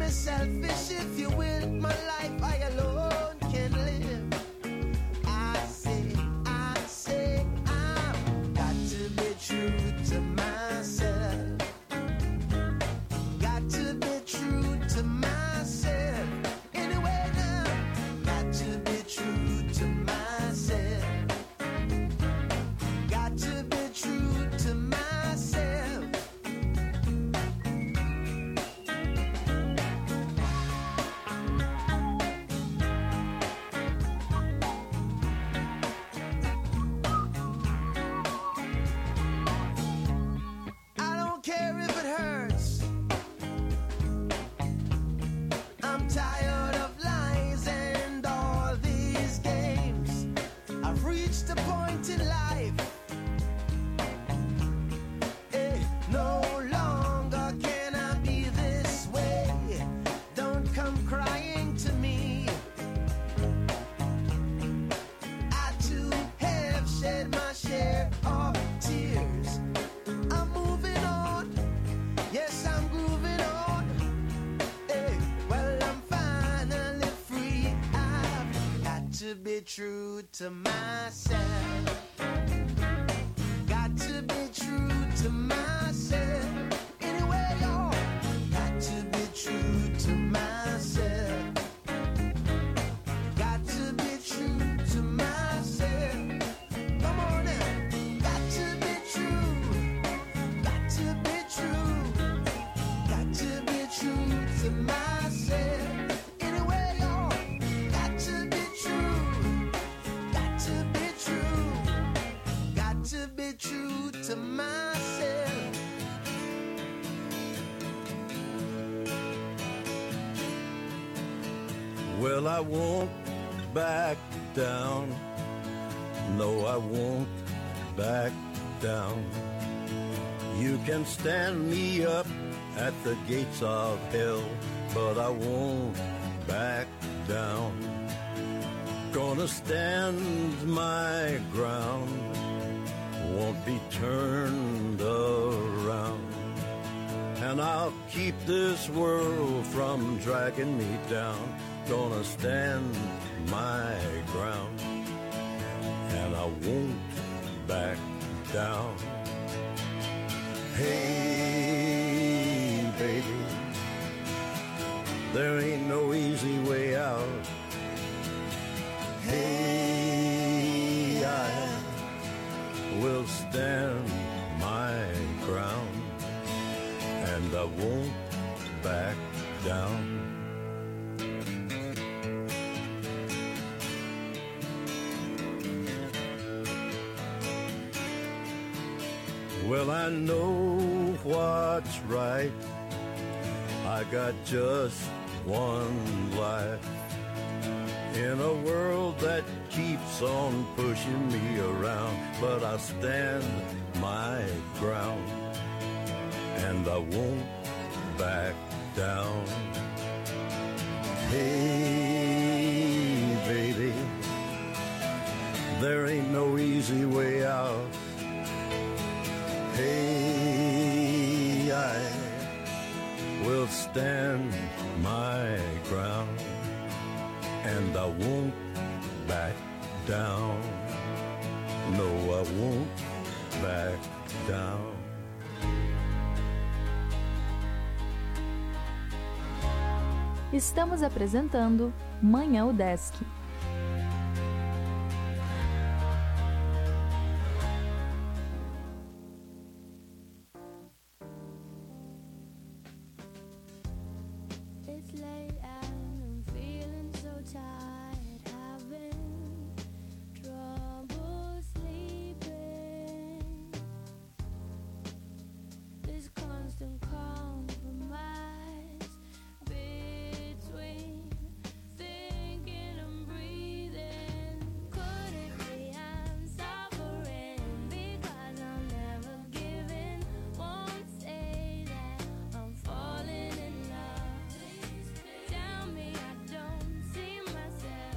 selfish if you will. My life I alone can live. I say, I've got to be true to myself. Got to be true to myself. Anyway now, got to be true to myself. Got to be true to myself. I don't care if it hurts. I'm tired of lies and all these games. I've reached a point in life. No longer can I be this way. Don't come crying to me. I too have shed my share of tears. I'm moving on. Yes, I'm grooving on. Well, I'm finally free. I've got to be true to myself. Got to be true to myself. Anyway, y'all, got to be true to myself. Got to be true to myself. Come on now. Got to be true. Got to be true. Got to be true to myself. Anyway, y'all, got to be true. Got to be true. Got to be true to myself. Well, I won't back down. No, I won't back down. You can stand me up at the gates of hell, but I won't back down. Gonna stand my ground, won't be turned around. And I'll keep this world from dragging me down. Gonna stand my ground, and I won't back down. Hey, baby, there ain't no easy way out. Hey, I will stand my ground, and I won't back down. Well, I know what's right. I got just one life in a world that keeps on pushing me around, but I stand my ground, and I won't back down. Hey, baby, there ain't no easy way out. Hey, I will stand my ground, and I won't back down. No, I won't back down. Estamos apresentando Manhã UDESC. Myself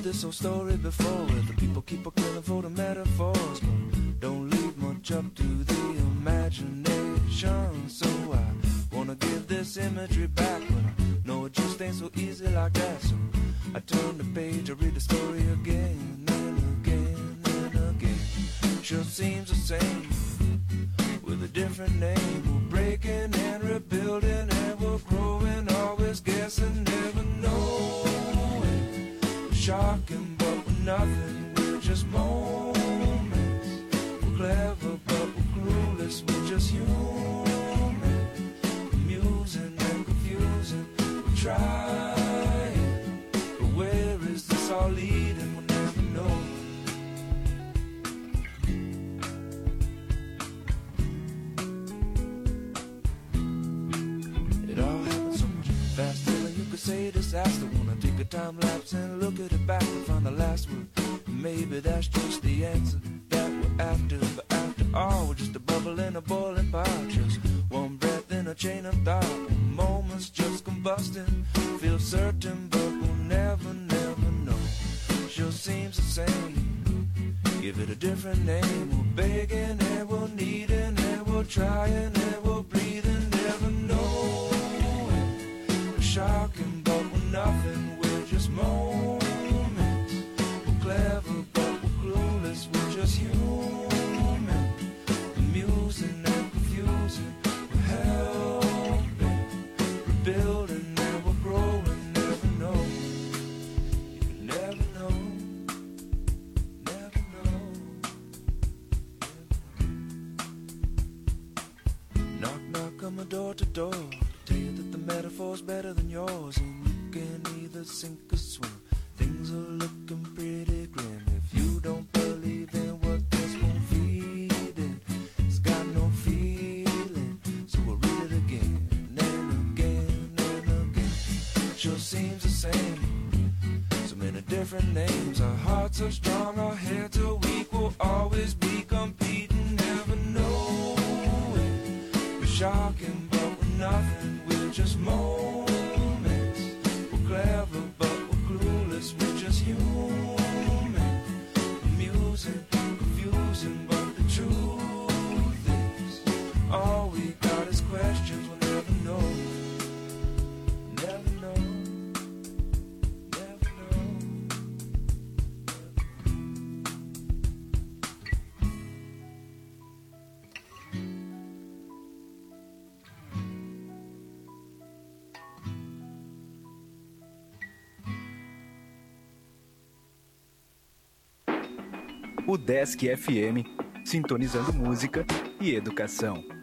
this old story before, where the people keep a killing for the metaphors, but don't leave much up to the imagination. So I wanna give this imagery back, but I know it just ain't so easy like that. So I turn the page, I read the story again and again and again. Sure seems the same with a different name. We're breaking and rebuilding and we're growing, always guessing, never knowing. We're shocking but we're nothing, we're just moments. We're clever but we're clueless, we're just human. Amusing and confusing, we're trying, but where is this all leading, we'll never know. Say disaster, wanna take a time lapse and look at it back and find the last word. Maybe that's just the answer that we're after, but after all, we're just a bubble in a boiling pot, just one breath in a chain of thought. Moments just combusting, feel certain, but we'll never, never know. Sure seems the same, give it a different name. We're begging and we're needing and we're trying and we're breathing, never knowing. We're shocking but we're nothing, we're just moments. We're clever but we're clueless, we're just human. Amusing and confusing, we're helping, rebuilding and we're growing, never know. You never know, never know, never know. Knock, knock on my door to door, tell you that the metaphor's better than yours, and you can either sink or swim. Things are looking pretty grim. If you don't believe in what this won't feed in, it's got no feeling. So we'll read it again and again and again. Sure seems the same, so many different names. Our hearts are strong, our heads are weak. We'll always be competing, never knowing. We're shocking but we're nothing, we're just moments. We're clever but we're clueless, we're just human. Amusing, confusing, but the truth is, all we got is questions, we'll never know. Never know, never know. O Desk FM, sintonizando música e educação.